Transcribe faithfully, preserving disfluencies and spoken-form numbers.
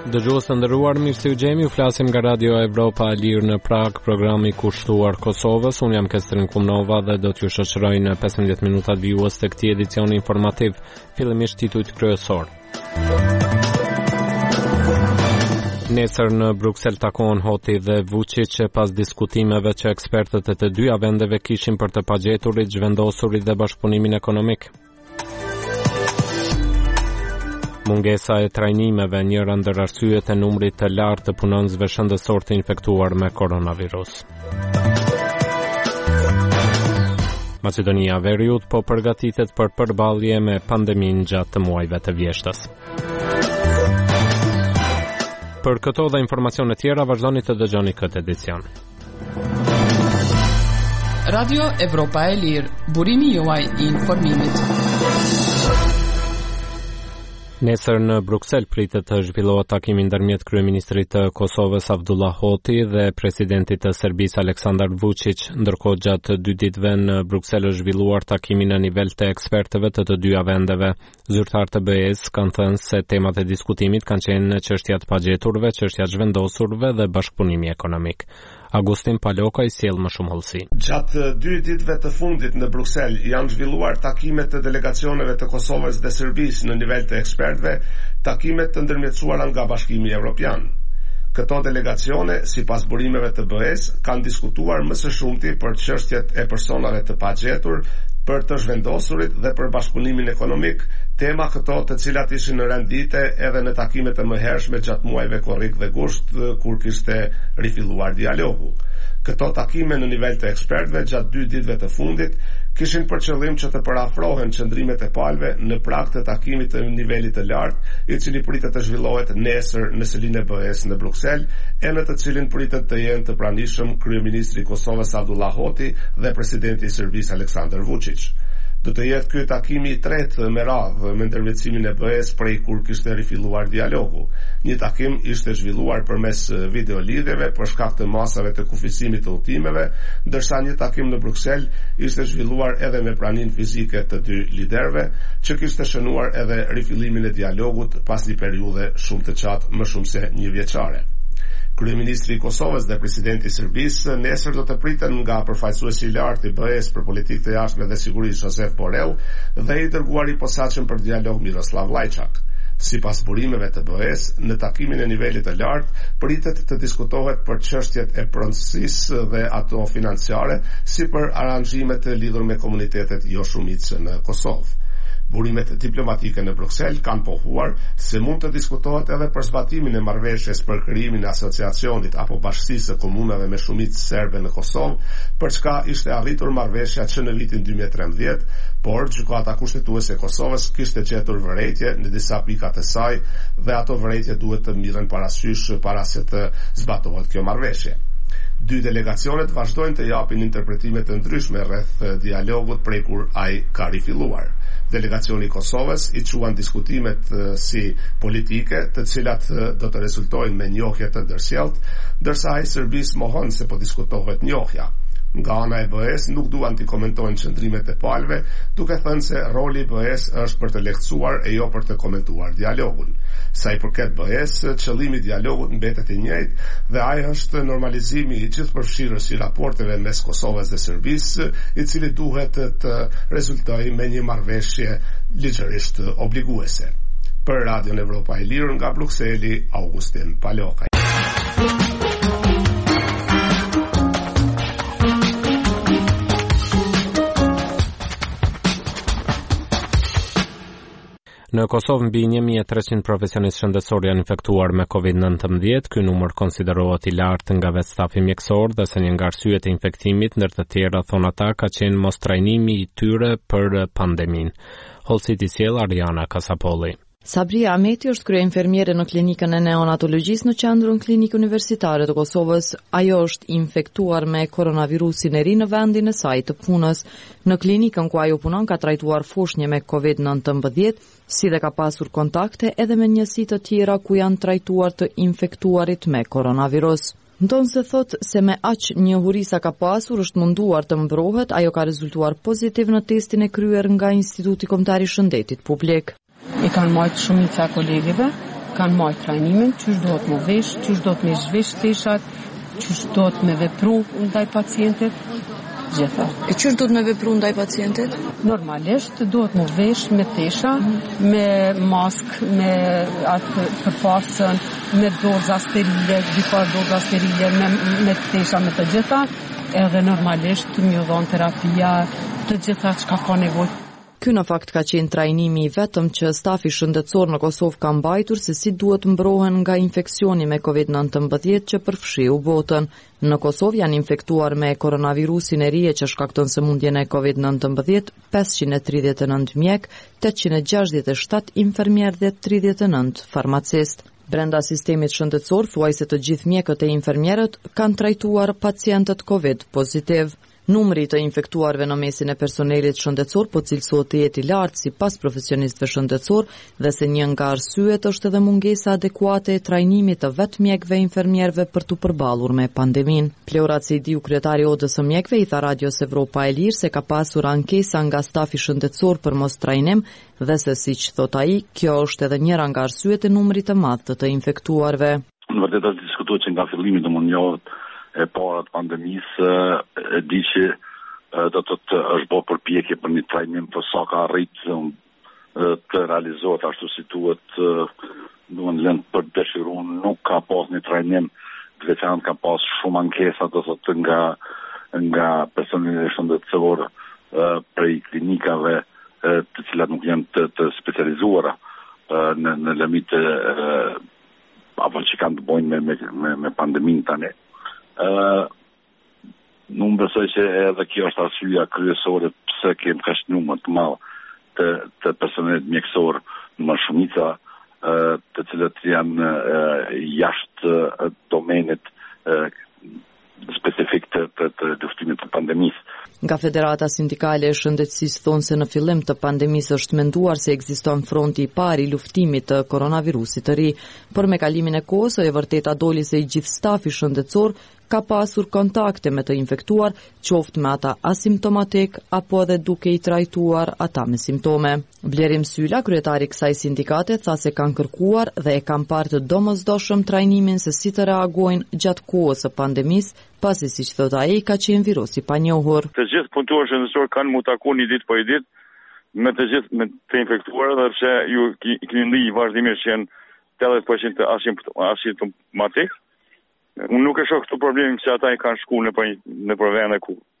Dëgjues të nderuar, mirë se u gjemi, u flasim nga Radio Evropa e Lirë në Prag, programi kushtuar Kosovës. Unë jam Kestrin Kumnova dhe do t'ju shoqëroj në pesëmbëdhjetë minutat vijues të këtij edicioni informativ, fillimisht titujt kryesor. Nesër në Bruksel takohen Hoti dhe Vučić pas diskutimeve që ekspertët e të dyja vendeve kishin për të pagjeturit, zhvendosurit dhe bashkëpunimin ekonomik. Mungesa e trajnimeve, njëra ndër arsyet e numrit të lartë të punonësve shëndetësor të infektuar me koronavirus. Maqedonia Veriut po përgatitet për përballje me pandemin gjatë të muajve të vjeshtës. Për këto dhe informacione tjera vazhdoni të dëgjoni këtë edicion. Radio Evropa e Lirë, burimi juaj i informimit. Nesër në Bruksel pritet të zhvillohet takimi ndërmjet kryeministrit të Kosovës Abdullah Hoti dhe presidentit të Serbisë Aleksandar Vučić, ndërkohë gjatë dy ditëve në Bruksel është zhvilluar takimi në nivel të ekspertëve të të dyja vendeve. Zyrtarët të B E-s kanë thënë se temat e diskutimit kanë qenë çështja e pagjeturve, çështja e zhvendosurve dhe bashkëpunimi ekonomik. Agustin Paloka i sjell më shumë hollësi. Gjatë dy ditëve të fundit në Bruksel janë zhvilluar takimet të delegacioneve të Kosovës dhe Serbisë në nivel të ekspertëve, takimet të ndërmjetësuara nga Bashkimi Evropian. Këto delegacione, sipas burimeve të B E-s, kanë diskutuar më së shumti për çështjet e personave të pagjetur, për të zhvendosurit dhe për bashkëpunimin ekonomik, tema këto të cilat ishin në rendite edhe në takimet e mëhershme gjatë muajve korrik dhe gusht, kur kishte rifilluar dialogu. Këto takime në nivel të ekspertëve gjatë dy ditëve të fundit kishin për qëllim që të parafrohen qëndrimet e palëve në prag të takimit të nivelit të lartë, i cili pritet të zhvillohet nesër në selinë e B E-s në Bruksel, e në të cilin pritet të jenë të pranishëm kryeministri i Kosovës Abdullah Hoti dhe presidenti i Serbisë Aleksandar Vučić. Do të jetë ky takimi i tretë me radhë me ndërmjetësimin e B E-s prej kur kishte rifilluar dialogu. Një takim ishte zhvilluar përmes videolidhjeve për shkak të masave të kufisimit të udhëtimeve, ndërsa një takim në Bruksel ishte zhvilluar edhe me praninë fizike të dy liderëve, që kishte shënuar edhe rifillimin e dialogut pas një periudhe shumë të gjatë, më shumë se një vjeçare. Kryeministri i Kosovës dhe presidenti i Serbisë nesër do të priten nga përfaqësuesi i lartë i B E-s për politikë të jashtme dhe siguri Josep Borrell dhe i dërguari i posaçëm për dialog Miroslav Lajçak. Sipas burimeve të B E-s, në takimin e nivelit të lartë pritet të diskutohet për çështjet e pronësisë dhe ato financiare, si për aranxhimet të lidhur me komunitetet jo shumicë në Kosovë. Burimet diplomatike në Bruksel kanë pohuar se mund të diskutohet edhe për zbatimin e marrëveshjes për krijimin e asociacionit apo bashkësisë së komunave me shumicë serbe në Kosovë, për çka ishte arritur marrëveshja që në vitin dy mijë e trembëdhjetë, por gjykata kushtetuese e Kosovës kishte gjetur vërejtje në disa pika të saj dhe ato vërejtje duhet të mirën parasysh para se të zbatohet kjo marrëveshje. Dy delegacionet vazhdojnë të japin interpretime të ndryshme rreth dialogut prej kur ai ka rifilluar. Delegacioni i Kosovës i quan diskutimet uh, si politike, të cilat uh, do të rezultojnë me njohje të ndërsjelltë, ndërsa ai Serbisë mohon se po diskutohet njohja. Nga ana e B E-s nuk duan të komentojnë qëndrimet e palëve, duke thënë se roli i B E-s është për të lehtësuar e jo për të komentuar dialogun. Sa i përket B E-s, qëllimi i dialogut mbetet i njëjtë dhe ai është normalizimi i gjithëpërfshirës i raporteve mes Kosovës dhe Serbisë, i cili duhet të rezultojë me një marrëveshje ligjërisht obliguese. Për Radion Evropa e Lirë nga Brukseli, Augustin Paloka. Në Kosovë mbi një mijë e treqind profesionistë shëndetësor janë infektuar me covid nëntëmbëdhjetë. Ky numër konsiderohet i lartë nga vetë stafi mjekësor dhe se një nga arsyet e infektimit ndër të tjera thon ata ka qenë mos trajnimi i tyre për pandeminë. Hollësit i sjell Ariana Kasapolli. Sabria Ahmeti është krye-infermiere në klinikën e neonatologjisë në qendrën klinikë universitare të Kosovës. Ajo është infektuar me koronavirusin e ri në vendin e saj të punës. Në klinikën ku ajo punon ka trajtuar foshnjë me covid nëntëmbëdhjetë, si dhe ka pasur kontakte edhe me njësi të tjera ku janë trajtuar të infektuarit me koronavirus. Ndonë se thot se me aq një hurisa ka pasur është munduar të mbrohet, ajo ka rezultuar pozitiv në testin e kryer nga Instituti Kombëtar i Shëndetit Publik. I kanë marrë shumica kolegëve kanë marrë trajnimin, çish duhet më vesh, çish duhet më zhvesh teshat, çish duhet më vepru ndaj pacientit, gjitha. E çish duhet më vepru ndaj pacientit? Normalisht duhet më vesh me tesha, me mask, me atë përpasën, me doza sterile, dikar doza sterile, me, me tesha me të gjitha, edhe normalisht më dhon terapia, të gjitha çka ka nevojë. Ky në fakt ka qenë trajnimi i vetëm që stafi shëndetësor në Kosovë ka mbajtur se si duhet mbrohen nga infeksioni me covid nëntëmbëdhjetë që përfshiu botën. Në Kosovë janë infektuar me koronavirusin e ri që shkakton sëmundjen e covid nëntëmbëdhjetë pesëqind e tridhjetë e nëntë mjek, tetëqind e gjashtëdhjetë e shtatë infermier dhe tridhjetë e nëntë farmacist. Brenda sistemit shëndetësor, thuajse të gjithë mjekët e infermierët kanë trajtuar pacientët covid pozitiv. Numri të infektuarve në mesin e personelit shëndetësor po cilësohet të jetë i lartë sipas profesionistëve shëndetësor dhe se një nga arsyet është edhe mungesa adekuate e trajnimit të vetë mjekëve infermierëve për të përballur me pandemin. Pleura Cediu, kryetari i Odës së mjekëve, i tha Radios Evropa e Lirë se ka pasur ankesa nga stafi shëndetësor për mos trajnim dhe se siç thot ai, kjo është edhe njëra nga arsyet e numrit të madh të, të infektuarve. Në vërtetë është diskutuar që nga fillimi domosdoshmë e para të pandemisë e di që do të të është bërë përpjekje për një trajnim për sa ka arrit të realizohet ashtu si duhet, duhet lënë për dëshiruar, nuk ka pas një trajnim të veçantë, ka pas shumë ankesa do të thotë nga nga personeli shëndetësor prej klinikave të cilat nuk janë të, të specializuara në në limit apo që kanë të bëjnë me me me, me pandeminë tani. Uh, nuk besoj që edhe kjo është arsyeja kryesore pse kemi kaq numër të madh të, të personelit mjekësor në shumica uh, të cilët janë uh, jashtë uh, domenit uh, specifik të, të, të luftimit të pandemisë. Nga Federata Sindikale e Shëndetësisë thonë se në fillim të pandemisë është menduar se ekziston fronti i parë i luftimit të koronavirusit të ri, por me kalimin e kohës e vërteta doli se i gjithë stafi shëndetësor ka pasur kontakte me të infektuar, qoftë me ata asimptomatik apo edhe duke i trajtuar ata me simptome. Blerim Syla, kryetari i kësaj sindikate, tha se kanë kërkuar dhe e kanë parë të domosdoshëm trajnimin se si të reagojnë gjatë kohës së pandemisë, pasi siç thot ai ka qenë virus i panjohur. Të gjithë punëtorët shëndetësor kanë mu taku një ditë po i ditë me të gjithë me të infektuar dhe pse ju keni ndi vazhdimisht që janë tetëdhjetë përqind të asimptomatik. Unë nuk e shoh këtë problem se ata i kanë shku në për vende ku